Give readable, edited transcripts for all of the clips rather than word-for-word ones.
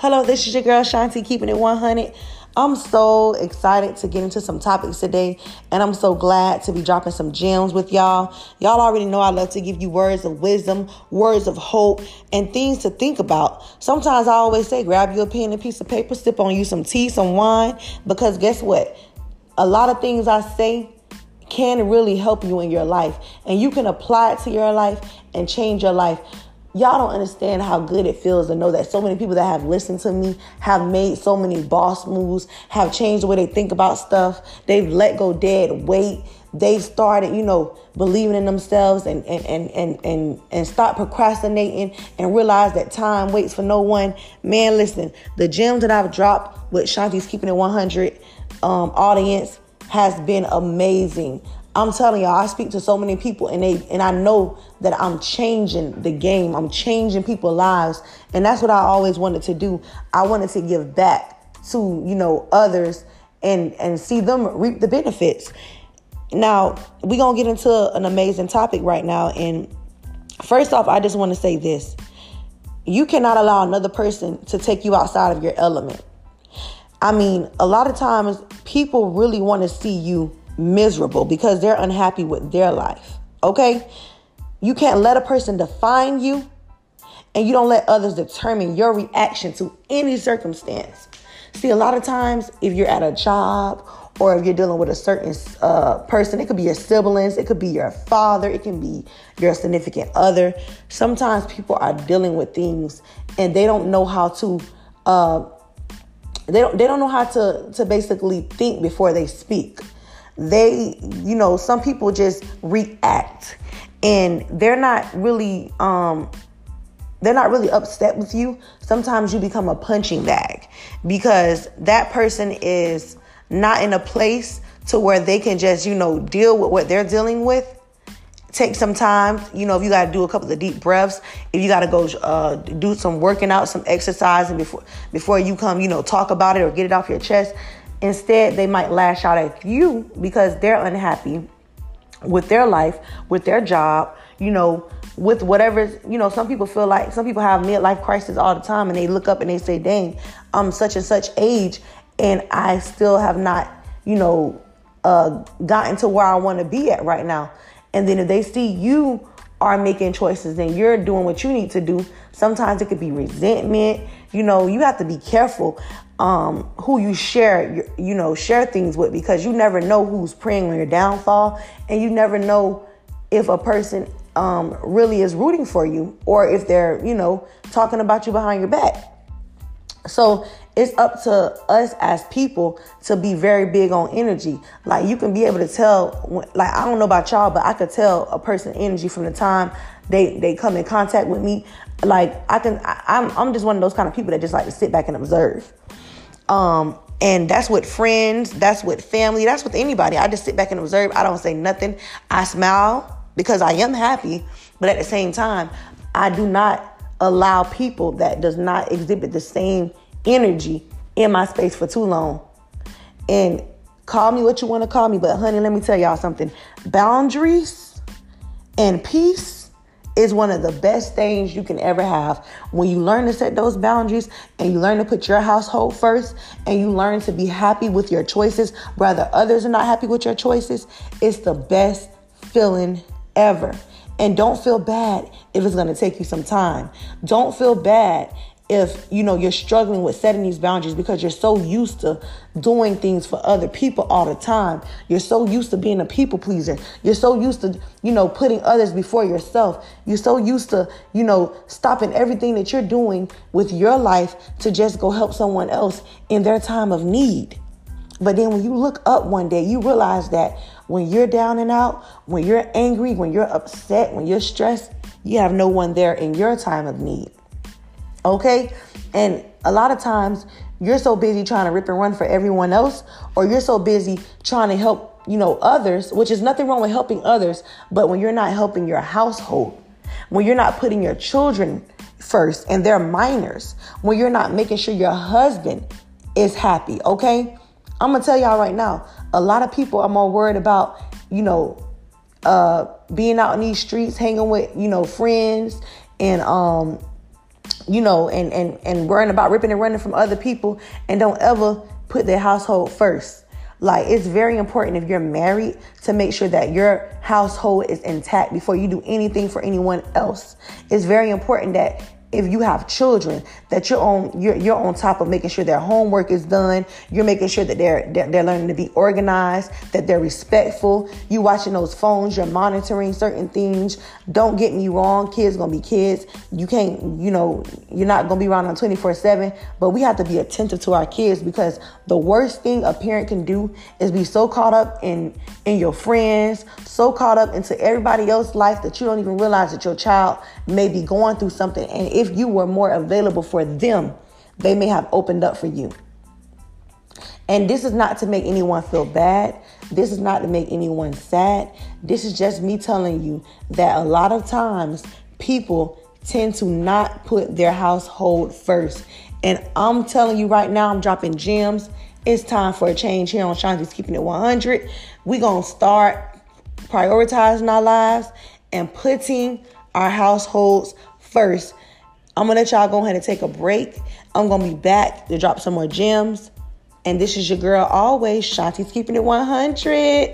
Hello, this is your girl Shanti, keeping it 100. I'm so excited to get into some topics today, and I'm so glad to be dropping some gems with y'all. Y'all already know I love to give you words of wisdom, words of hope, and things to think about. Sometimes I always say, grab you a pen and a piece of paper, sip on you some tea, some wine, because guess what? A lot of things I say can really help you in your life, and you can apply it to your life and change your life. Y'all don't understand how good it feels to know that so many people that have listened to me have made so many boss moves, have changed the way they think about stuff. They've let go dead weight. They've started, believing in themselves and stop procrastinating and realize that time waits for no one. Man, listen, the gems that I've dropped with Shanti's Keeping It 100 audience has been amazing. I'm telling y'all, I speak to so many people and I know that I'm changing the game. I'm changing people's lives. And that's what I always wanted to do. I wanted to give back to, others and see them reap the benefits. Now, we're going to get into an amazing topic right now. And first off, I just want to say this. You cannot allow another person to take you outside of your element. I mean, a lot of times people really want to see you miserable because they're unhappy with their life. Okay? You can't let a person define you, and you don't let others determine your reaction to any circumstance. See, a lot of times if you're at a job or if you're dealing with a certain person, it could be your siblings, it could be your father, it can be your significant other. Sometimes people are dealing with things and they don't know how to they don't know how to basically think before they speak. They, some people just react and they're not really upset with you. Sometimes you become a punching bag because that person is not in a place to where they can just, deal with what they're dealing with. Take some time, if you got to do a couple of deep breaths, if you got to go do some working out, some exercising before you come, talk about it or get it off your chest. Instead, they might lash out at you because they're unhappy with their life, with their job, with whatever, some people have midlife crisis all the time and they look up and they say, dang, I'm such and such age and I still have not, gotten to where I want to be at right now. And then if they see you are making choices and you're doing what you need to do, sometimes it could be resentment. You have to be careful who you share things with, because you never know who's preying on your downfall, and you never know if a person really is rooting for you or if they're, talking about you behind your back. So it's up to us as people to be very big on energy. Like, you can be able to tell, I don't know about y'all, but I could tell a person's energy from the time they come in contact with me. Like, I'm just one of those kind of people that just like to sit back and observe. And that's with friends, that's with family, that's with anybody. I just sit back and observe. I don't say nothing. I smile because I am happy, but at the same time, I do not allow people that does not exhibit the same energy in my space for too long. And call me what you want to call me, but honey, let me tell y'all something. Boundaries and peace is one of the best things you can ever have. When you learn to set those boundaries and you learn to put your household first and you learn to be happy with your choices, whether others are not happy with your choices, it's the best feeling ever. And don't feel bad if it's going to take you some time. Don't feel bad if, you're struggling with setting these boundaries because you're so used to doing things for other people all the time. You're so used to being a people pleaser. You're so used to, putting others before yourself. You're so used to, stopping everything that you're doing with your life to just go help someone else in their time of need. But then when you look up one day, you realize that when you're down and out, when you're angry, when you're upset, when you're stressed, you have no one there in your time of need. Okay? And a lot of times you're so busy trying to rip and run for everyone else, or you're so busy trying to help, others, which is nothing wrong with helping others. But when you're not helping your household, when you're not putting your children first and they're minors, when you're not making sure your husband is happy. Okay? I'm going to tell y'all right now, a lot of people are more worried about, being out in these streets, hanging with, friends and and worrying about ripping and running from other people, and don't ever put their household first. Like, it's very important if you're married to make sure that your household is intact before you do anything for anyone else. It's very important that if you have children, that you're on top of making sure their homework is done. You're making sure that they're learning to be organized, that they're respectful. You watching those phones, you're monitoring certain things. Don't get me wrong, kids gonna be kids. You can't, you're not gonna be around them 24/7, but we have to be attentive to our kids, because the worst thing a parent can do is be so caught up in your friends, so caught up into everybody else's life that you don't even realize that your child may be going through something. And if you were more available for them, they may have opened up for you. And this is not to make anyone feel bad. This is not to make anyone sad. This is just me telling you that a lot of times people tend to not put their household first. And I'm telling you right now, I'm dropping gems. It's time for a change here on Shanti's Keeping It 100. We're going to start prioritizing our lives and putting our households first. I'm going to let y'all go ahead and take a break. I'm going to be back to drop some more gems. And this is your girl always, Shanti's Keeping It 100.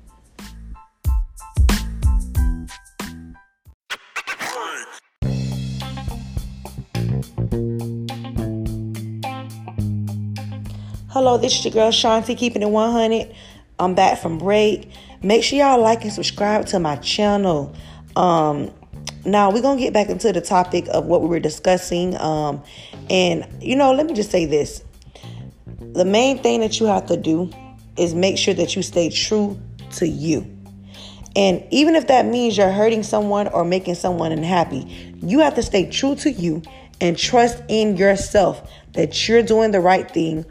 Hello, this is your girl Shanti, Keeping It 100. I'm back from break. Make sure y'all like and subscribe to my channel. Now we're going to get back into the topic of what we were discussing. And, let me just say this. The main thing that you have to do is make sure that you stay true to you. And even if that means you're hurting someone or making someone unhappy, you have to stay true to you and trust in yourself that you're doing the right thing,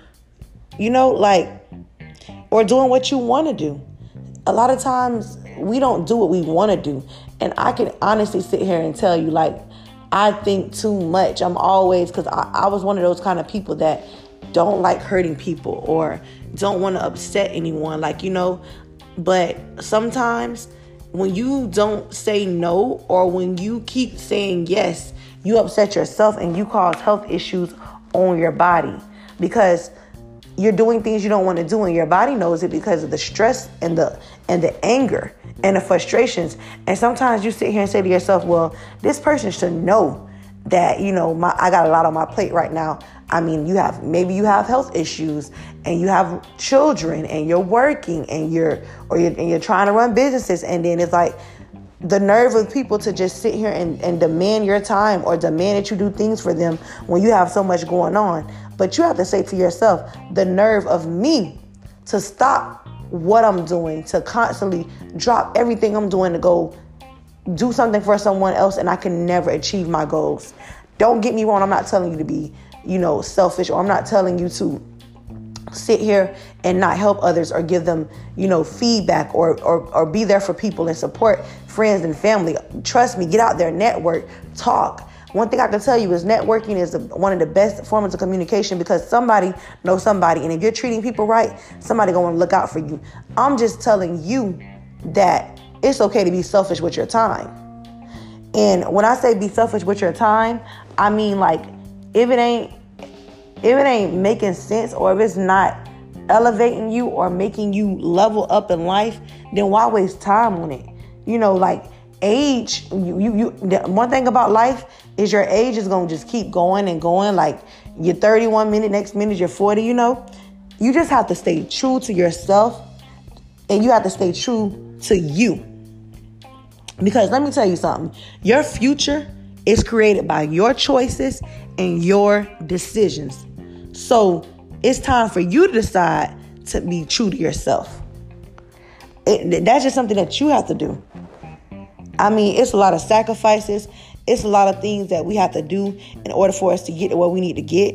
or doing what you want to do. A lot of times we don't do what we want to do. And I can honestly sit here and tell you, I think too much. I'm always, because I was one of those kind of people that don't like hurting people or don't want to upset anyone, but sometimes when you don't say no, or when you keep saying yes, you upset yourself and you cause health issues on your body, because you're doing things you don't want to do, and your body knows it because of the stress and the anger and the frustrations. And sometimes you sit here and say to yourself, well, this person should know that, I got a lot on my plate right now. I mean, maybe you have health issues, and you have children, and you're working, and you're trying to run businesses. And then it's like the nerve of people to just sit here and demand your time, or demand that you do things for them when you have so much going on. But you have to say to yourself, the nerve of me to stop what I'm doing, to constantly drop everything I'm doing to go do something for someone else, and I can never achieve my goals. Don't get me wrong. I'm not telling you to be, selfish, or I'm not telling you to sit here and not help others or give them, feedback or be there for people and support friends and family. Trust me, get out there, network, talk. One thing I can tell you is networking is one of the best forms of communication, because somebody knows somebody. And if you're treating people right, somebody going to look out for you. I'm just telling you that it's okay to be selfish with your time. And when I say be selfish with your time, I mean, if it ain't making sense, or if it's not elevating you or making you level up in life, then why waste time on it? Age, one thing about life is your age is going to just keep going and going. You're 31 minute, next minute you're 40, You just have to stay true to yourself, and you have to stay true to you. Because let me tell you something. Your future is created by your choices and your decisions. So it's time for you to decide to be true to yourself. That's just something that you have to do. I mean, it's a lot of sacrifices. It's a lot of things that we have to do in order for us to get to where we need to get,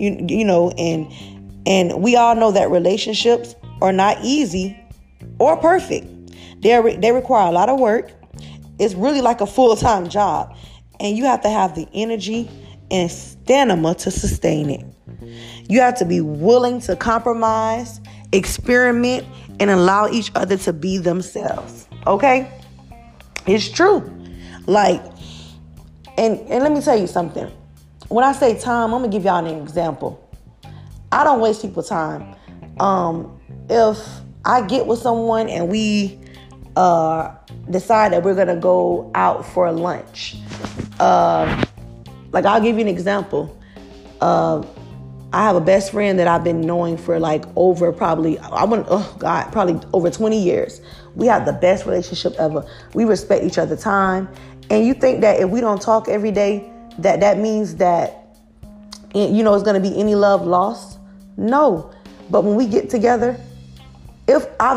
and we all know that relationships are not easy or perfect. They require a lot of work. It's really like a full-time job, and you have to have the energy and stamina to sustain it. You have to be willing to compromise, experiment, and allow each other to be themselves. Okay? It's true. And let me tell you something. when I say time, I'm gonna give y'all an example. I don't waste people's time. If I get with someone and we decide that we're gonna go out for lunch, like I'll give you an example. I have a best friend that I've been knowing for like over probably over 20 years. We have the best relationship ever. We respect each other's time. And you think that if we don't talk every day, that means that, it's going to be any love lost? No. But when we get together, if our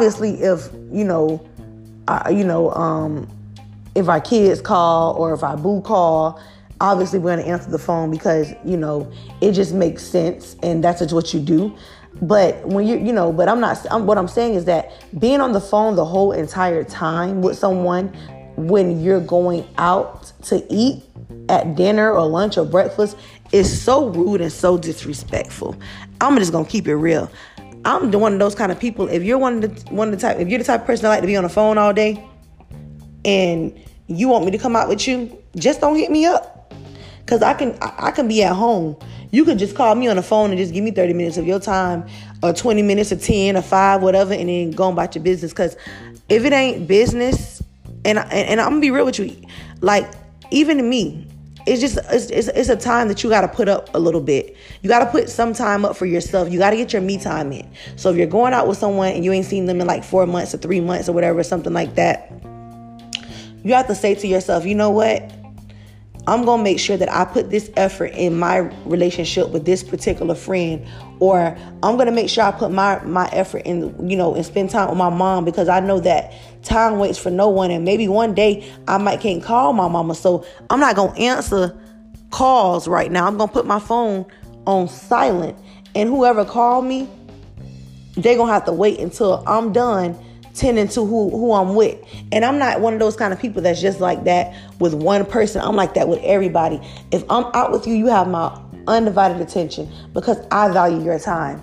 kids call or if our boo call, obviously we're going to answer the phone because, it just makes sense and that's just what you do. But when what I'm saying is that being on the phone the whole entire time with someone when you're going out to eat at dinner or lunch or breakfast is so rude and so disrespectful. I'm just going to keep it real. I'm one of those kind of people. If you're if you're the type of person that like to be on the phone all day and you want me to come out with you, just don't hit me up. Because I can be at home. You can just call me on the phone and just give me 30 minutes of your time or 20 minutes or 10 or 5, whatever, and then go about your business. Because if it ain't business, and I'm going to be real with you, like, even to me, it's a time that you got to put up a little bit. You got to put some time up for yourself. You got to get your me time in. So if you're going out with someone and you ain't seen them in like 4 months or 3 months or whatever, something like that, you have to say to yourself, you know what? I'm going to make sure that I put this effort in my relationship with this particular friend, or I'm going to make sure I put my effort in, and spend time with my mom, because I know that time waits for no one. And maybe one day I can't call my mama. So I'm not going to answer calls right now. I'm going to put my phone on silent, and whoever called me, they're going to have to wait until I'm done tending to who I'm with. And I'm not one of those kind of people that's just like that with one person. I'm like that with everybody. If I'm out with you, you have my undivided attention because I value your time,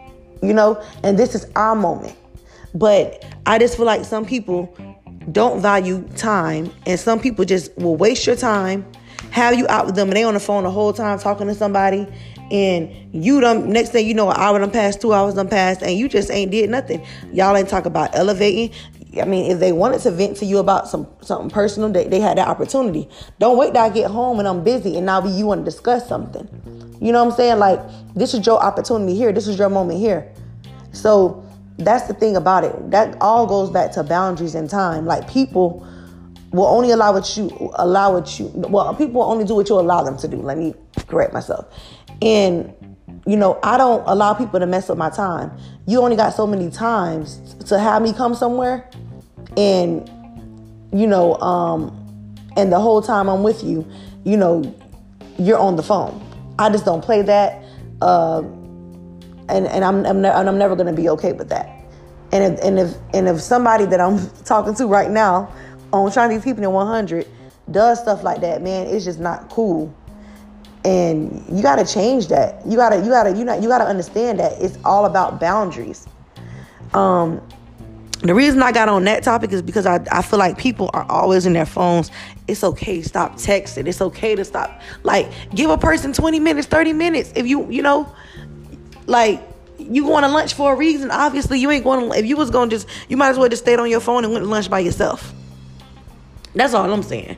and this is our moment. But I just feel like some people don't value time, and some people just will waste your time, have you out with them, and they on the phone the whole time talking to somebody, and next thing you know, an hour done passed, 2 hours done passed, and you just ain't did nothing. Y'all ain't talk about elevating. I mean, if they wanted to vent to you about something personal, they had that opportunity. Don't wait till I get home and I'm busy and now you want to discuss something. You know what I'm saying? Like, this is your opportunity here. This is your moment here. So that's the thing about it. That all goes back to boundaries and time. Like, people will only people will only do what you allow them to do. Let me correct myself. And, I don't allow people to mess up my time. You only got so many times to have me come somewhere, and, and the whole time I'm with you, you're on the phone. I just don't play that. And I'm never going to be okay with that. And if somebody that I'm talking to right now on Trying to Keep It 100 does stuff like that, man, it's just not cool. And you got to change that. You got to understand that it's all about boundaries. The reason I got on that topic is because I feel like people are always in their phones. It's okay to stop texting. It's okay to stop, give a person 20 minutes, 30 minutes. If you going to lunch for a reason. Obviously, you ain't going to, if you was going to you might as well just stayed on your phone and went to lunch by yourself. That's all I'm saying.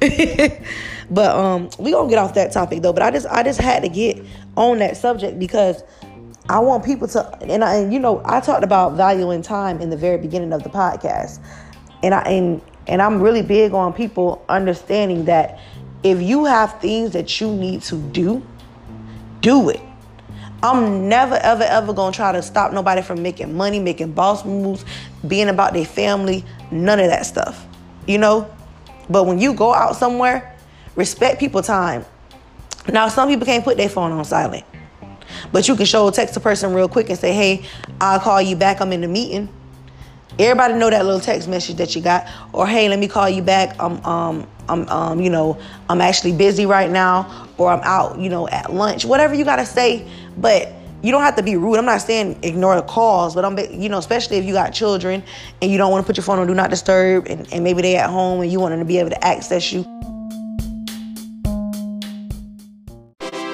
But we gonna get off that topic though. But I just had to get on that subject because I want people to, and I talked about valuing time in the very beginning of the podcast, and I'm really big on people understanding that if you have things that you need to do it. I'm never, ever, ever gonna try to stop nobody from making money, making boss moves, being about their family, none of that stuff, But when you go out somewhere, respect people's time. Now, some people can't put their phone on silent, but you can text a person real quick and say, hey, I'll call you back. I'm in the meeting. Everybody know that little text message that you got, or hey, let me call you back. I'm actually busy right now, or I'm out, at lunch, whatever you got to say. But you don't have to be rude. I'm not saying ignore the calls, but especially if you got children and you don't want to put your phone on Do Not Disturb, and maybe they at home and you want them to be able to access you.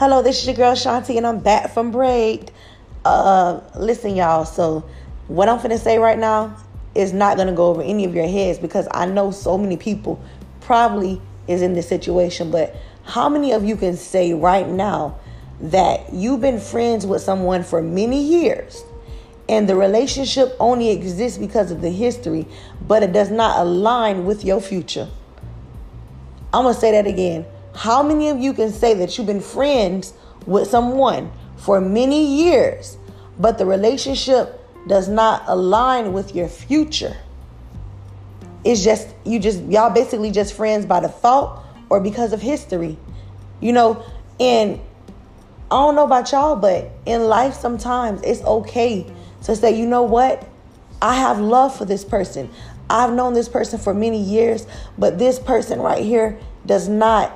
Hello, this is your girl Shanti, and I'm back from break. Listen, y'all. So, what I'm finna say right now is not gonna go over any of your heads because I know so many people probably is in this situation. But how many of you can say right now that you've been friends with someone for many years, and the relationship only exists because of the history, but it does not align with your future? I'm going to say that again. How many of you can say that you've been friends with someone for many years, but the relationship does not align with your future? It's just, y'all basically just friends by default or because of history. And I don't know about y'all, but in life sometimes it's okay to say, you know what? I have love for this person. I've known this person for many years, but this person right here does not,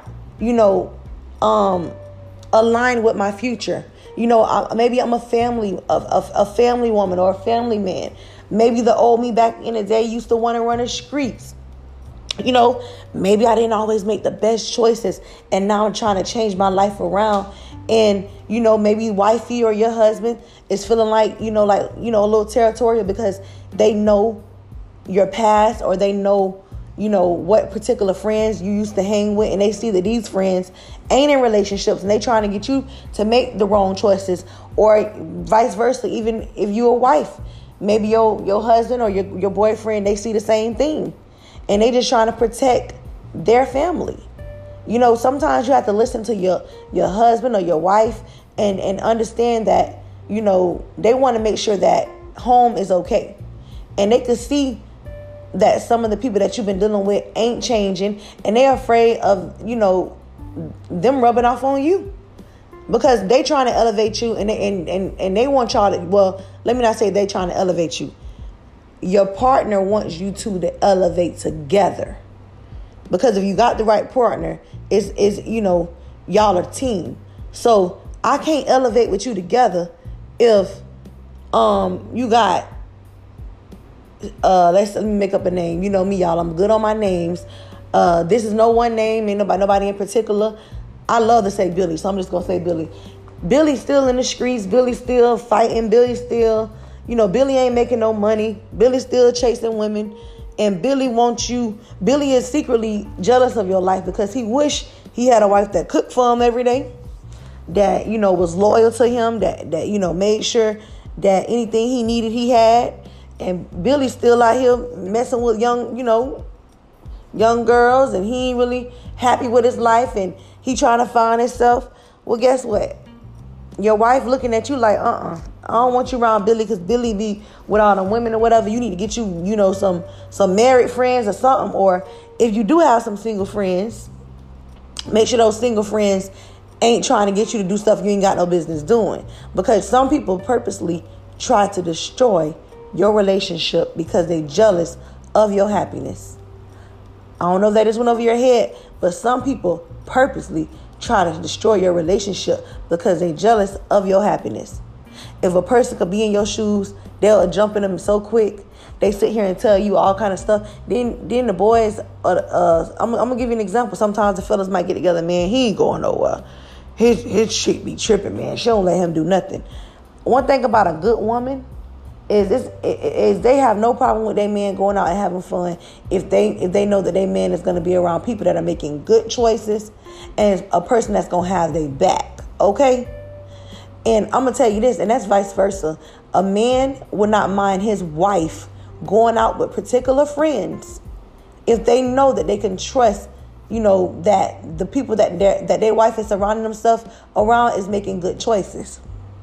align with my future. Maybe I'm a family woman or a family man. Maybe the old me back in the day used to want to run the streets. Maybe I didn't always make the best choices, and now I'm trying to change my life around. And, maybe wifey or your husband is feeling like, a little territorial because they know your past, or they know, what particular friends you used to hang with, and they see that these friends ain't in relationships, and they trying to get you to make the wrong choices, or vice versa. Even if you're a wife, maybe your husband or your boyfriend, they see the same thing, and they just trying to protect their family. Sometimes you have to listen to your husband or your wife and understand that, they want to make sure that home is okay. And they can see that some of the people that you've been dealing with ain't changing, and they're afraid of, them rubbing off on you because they trying to elevate you, and they want y'all to, well, let me not say they trying to elevate you. Your partner wants you two to elevate together, because if you got the right partner, is y'all are a team. So I can't elevate with you together if you got let me make up a name. You know me, y'all. I'm good on my names. This is no one name. Ain't nobody in particular. I love to say Billy, so I'm just gonna say Billy. Billy's still in the streets. Billy's still fighting. Billy's still, Billy ain't making no money. Billy's still chasing women, and Billy wants you. Billy is secretly jealous of your life because he wish he had a wife that cooked for him every day, that was loyal to him, that made sure that anything he needed he had. And Billy's still out here messing with young girls, and he ain't really happy with his life, and he trying to find himself. Well, guess what? Your wife looking at you like, I don't want you around Billy because Billy be with all the women or whatever. You need to get you, some married friends or something. Or if you do have some single friends, make sure those single friends ain't trying to get you to do stuff you ain't got no business doing. Because some people purposely try to destroy your relationship because they jealous of your happiness. I don't know if that just went over your head, but some people purposely try to destroy your relationship because they jealous of your happiness. If a person could be in your shoes, they'll jump in them so quick. They sit here and tell you all kind of stuff. Then the boys, I'm gonna give you an example. Sometimes the fellas might get together, man, he ain't going nowhere. His chick be tripping, man. She don't let him do nothing. One thing about a good woman is they have no problem with their man going out and having fun if they know that their man is going to be around people that are making good choices and a person that's going to have their back, okay? And I'm going to tell you this, and that's vice versa. A man would not mind his wife going out with particular friends if they know that they can trust, that the people that their wife is surrounding themselves around is making good choices.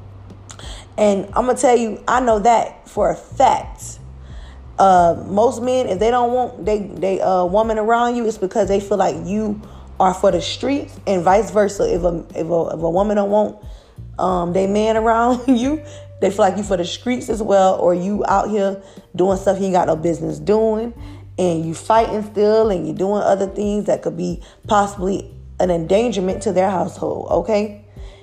And I'm going to tell you, I know that for a fact. Most men, if they don't want they woman around you, it's because they feel like you are for the streets, and vice versa. If a woman don't want they man around you, they feel like you for the streets as well, or you out here doing stuff you ain't got no business doing, and you fighting still, and you doing other things that could be possibly an endangerment to their household, okay?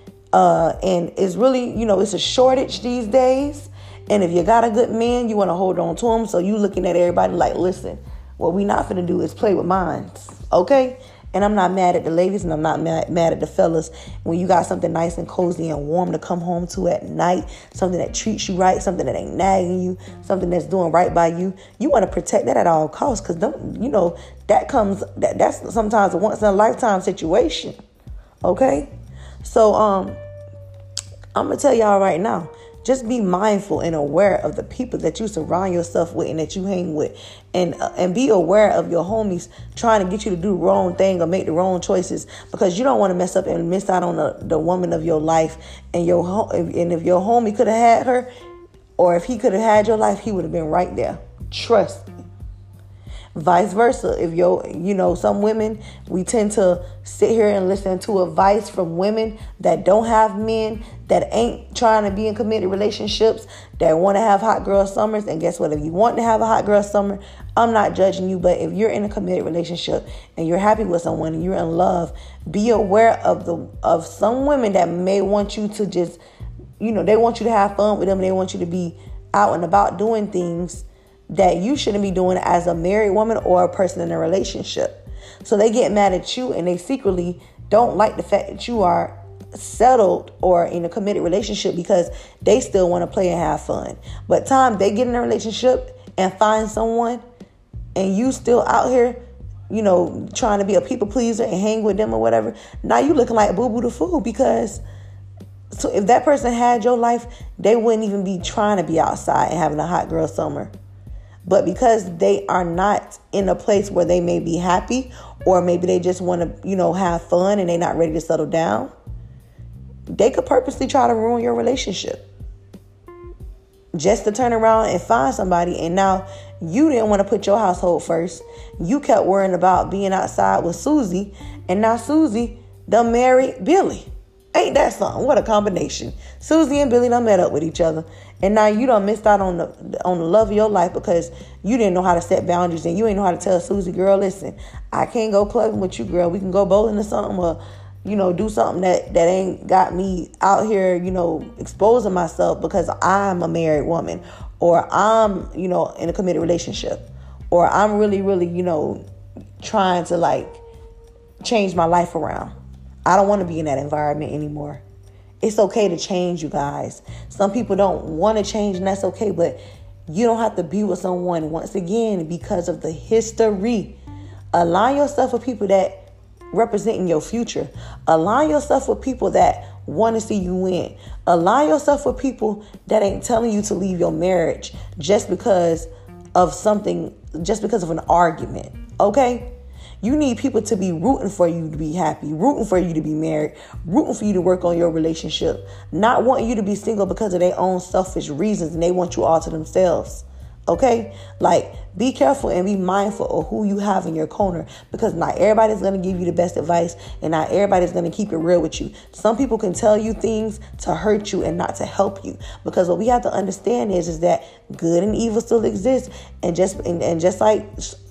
And it's really, it's a shortage these days. And if you got a good man, you want to hold on to him. So you looking at everybody like, listen, what we not finna do is play with minds, okay? And I'm not mad at the ladies, and I'm not mad at the fellas. When you got something nice and cozy and warm to come home to at night, something that treats you right, something that ain't nagging you, something that's doing right by you, you want to protect that at all costs, because that's sometimes a once in a lifetime situation. Okay, so I'm gonna tell y'all right now. Just be mindful and aware of the people that you surround yourself with and that you hang with. And be aware of your homies trying to get you to do the wrong thing or make the wrong choices, because you don't want to mess up and miss out on the woman of your life. And if your homie could have had her, or if he could have had your life, he would have been right there. Trust me. Vice versa. If some women, we tend to sit here and listen to advice from women that don't have men, that ain't trying to be in committed relationships, that want to have hot girl summers. And guess what? If you want to have a hot girl summer, I'm not judging you. But if you're in a committed relationship and you're happy with someone and you're in love, be aware of some women that may want you to just, they want you to have fun with them. And they want you to be out and about doing things that you shouldn't be doing as a married woman or a person in a relationship. So they get mad at you, and they secretly don't like the fact that you are settled or in a committed relationship, because they still want to play and have fun. But time they get in a relationship and find someone, and you still out here, trying to be a people pleaser and hang with them or whatever, now you looking like Boo Boo the Fool. Because so if that person had your life, they wouldn't even be trying to be outside and having a hot girl summer. But because they are not in a place where they may be happy, or maybe they just want to, have fun and they're not ready to settle down, they could purposely try to ruin your relationship just to turn around and find somebody. And now you didn't want to put your household first. You kept worrying about being outside with Susie, and now Susie done married Billy. Ain't that something? What a combination. Susie and Billy done met up with each other. And now you done missed out on the love of your life, because you didn't know how to set boundaries, and you ain't know how to tell Susie, girl, listen, I can't go clubbing with you, girl. We can go bowling or something, or, do something that ain't got me out here, exposing myself because I'm a married woman, or I'm, in a committed relationship, or I'm really, really, trying to change my life around. I don't want to be in that environment anymore. It's okay to change, you guys. Some people don't want to change, and that's okay. But you don't have to be with someone, once again, because of the history. Align yourself with people that represent in your future. Align yourself with people that want to see you win. Align yourself with people that ain't telling you to leave your marriage just because of something, just because of an argument. Okay? You need people to be rooting for you to be happy, rooting for you to be married, rooting for you to work on your relationship, not wanting you to be single because of their own selfish reasons, and they want you all to themselves. Okay? Be careful and be mindful of who you have in your corner, because not everybody's going to give you the best advice, and not everybody's going to keep it real with you. Some people can tell you things to hurt you and not to help you, because what we have to understand is that good and evil still exists. And just like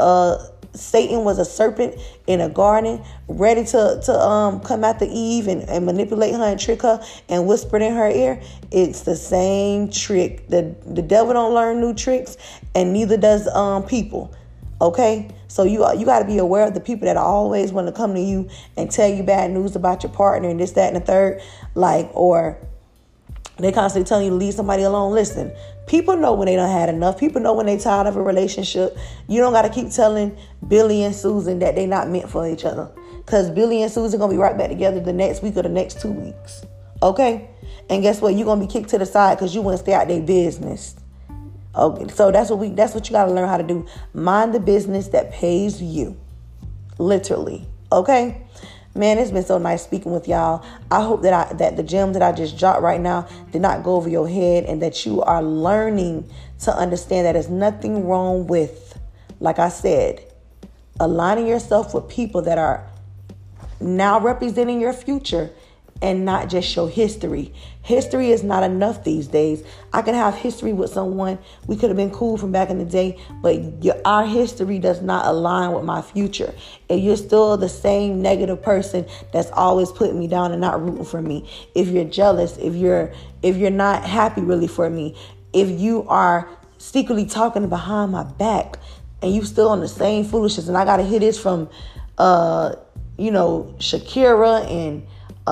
Satan was a serpent in a garden, ready to come after Eve and manipulate her and trick her and whisper in her ear. It's the same trick. The devil don't learn new tricks, and neither does people. Okay, so you got to be aware of the people that always want to come to you and tell you bad news about your partner and this, that, and the third, or they constantly telling you to leave somebody alone. Listen, people know when they done had enough. People know when they tired of a relationship. You don't got to keep telling Billy and Susan that they not meant for each other, because Billy and Susan going to be right back together the next week or the next 2 weeks. Okay? And guess what? You're going to be kicked to the side because you want to stay out their business. Okay, so that's what you got to learn how to do. Mind the business that pays you. Literally. Okay? Man, it's been so nice speaking with y'all. I hope that the gems that I just dropped right now did not go over your head, and that you are learning to understand that there's nothing wrong with, like I said, aligning yourself with people that are now representing your future and not just your history. History is not enough these days. I can have history with someone. We could have been cool from back in the day, but our history does not align with my future. If you're still the same negative person that's always putting me down and not rooting for me, if you're jealous, if you're not happy really for me, if you are secretly talking behind my back and you still on the same foolishness, and I got to hear this from Shakira and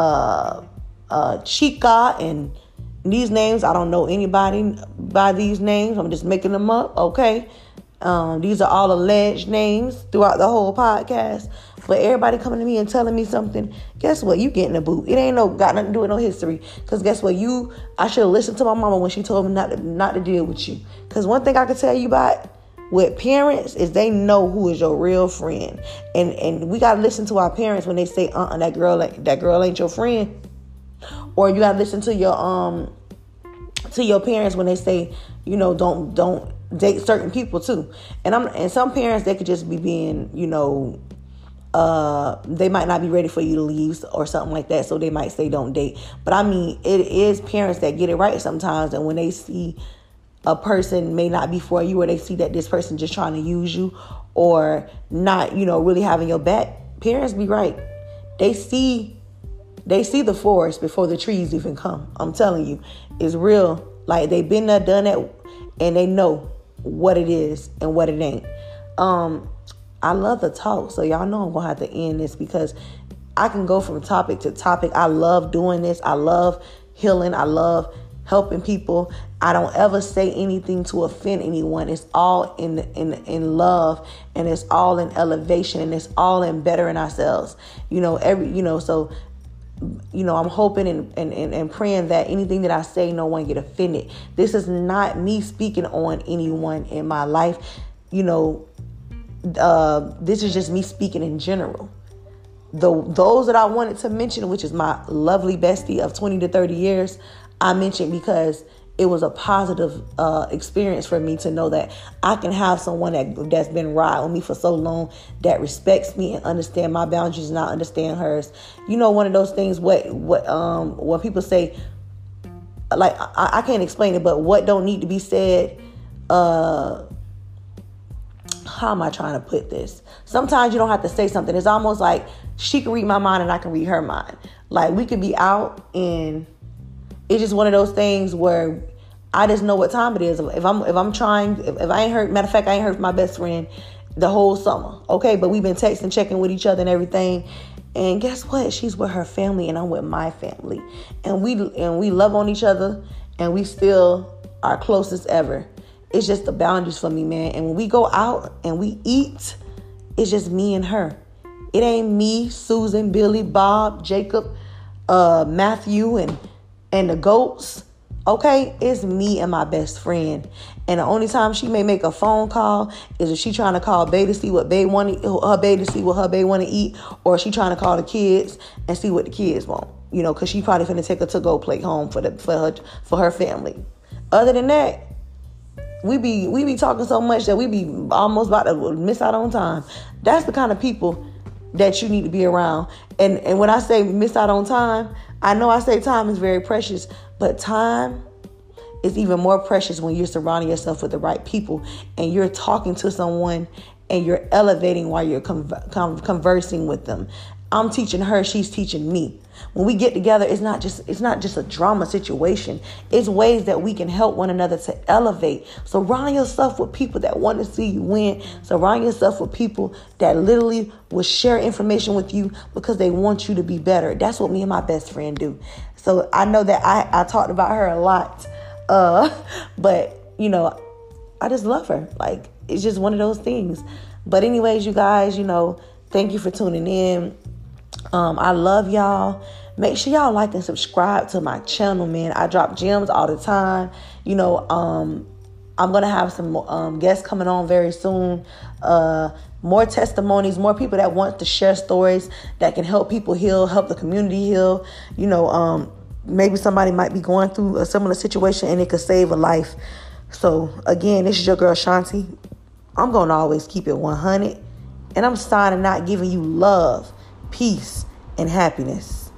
Chica and these names. I don't know anybody by these names. I'm just making them up, okay? These are all alleged names throughout the whole podcast. But everybody coming to me and telling me something, guess what? You getting a boot. It ain't got nothing to do with no history. Because guess what? I should have listened to my mama when she told me not to deal with you. Because one thing I can tell you about with parents is they know who is your real friend. And we got to listen to our parents when they say, that girl ain't your friend. Or you got to listen to your parents when they say, don't date certain people too. And some parents, they could just be being, they might not be ready for you to leave or something like that. So they might say don't date. But I mean, it is parents that get it right sometimes. And when they see a person may not be for you, or they see that this person just trying to use you or not, really having your back, parents be right. They see the forest before the trees even come. I'm telling you, it's real. Like, they've been there, done that, and they know what it is and what it ain't. I love to talk, so y'all know I'm going to have to end this because I can go from topic to topic. I love doing this. I love healing. I love helping people. I don't ever say anything to offend anyone. It's all in love, and it's all in elevation, and it's all in bettering ourselves. So I'm hoping and praying that anything that I say, no one get offended. This is not me speaking on anyone in my life. This is just me speaking in general. Those that I wanted to mention, which is my lovely bestie of 20 to 30 years, I mentioned because it was a positive experience for me to know that I can have someone that's been riding with me for so long, that respects me and understand my boundaries and I understand hers. One of those things, when people say, like, I can't explain it, but what don't need to be said, how am I trying to put this? Sometimes you don't have to say something. It's almost like she can read my mind and I can read her mind. Like, we could be out and it's just one of those things where I just know what time it is. If I ain't heard, matter of fact, I ain't heard from my best friend the whole summer. Okay, but we've been texting, checking with each other and everything. And guess what? She's with her family and I'm with my family. And we love on each other and we still are close as ever. It's just the boundaries for me, man. And when we go out and we eat, it's just me and her. It ain't me, Susan, Billy, Bob, Jacob, Matthew, and the goats. Okay, it's me and my best friend. And the only time she may make a phone call is if she trying to call Bae to see what Bae want to, her Bae to see what her Bae want to eat, or she trying to call the kids and see what the kids want. Because she probably finna take a to-go plate home for her family. Other than that, we be talking so much that we be almost about to miss out on time. That's the kind of people that you need to be around. And when I say miss out on time, I know I say time is very precious, but time is even more precious when you're surrounding yourself with the right people and you're talking to someone and you're elevating while you're conversing with them. I'm teaching her, she's teaching me. When we get together, it's not just a drama situation. It's ways that we can help one another to elevate. Surround yourself with people that want to see you win. Surround yourself with people that literally will share information with you because they want you to be better. That's what me and my best friend do. So I know that I talked about her a lot. But I just love her. Like, it's just one of those things. But anyways, you guys, thank you for tuning in. I love y'all. Make sure y'all like and subscribe to my channel, man. I drop gems all the time. I'm going to have some guests coming on very soon. More testimonies, more people that want to share stories that can help people heal, help the community heal. Maybe somebody might be going through a similar situation and it could save a life. So again, this is your girl Shanti. I'm going to always keep it 100. And I'm signing out, giving you love, peace, and happiness.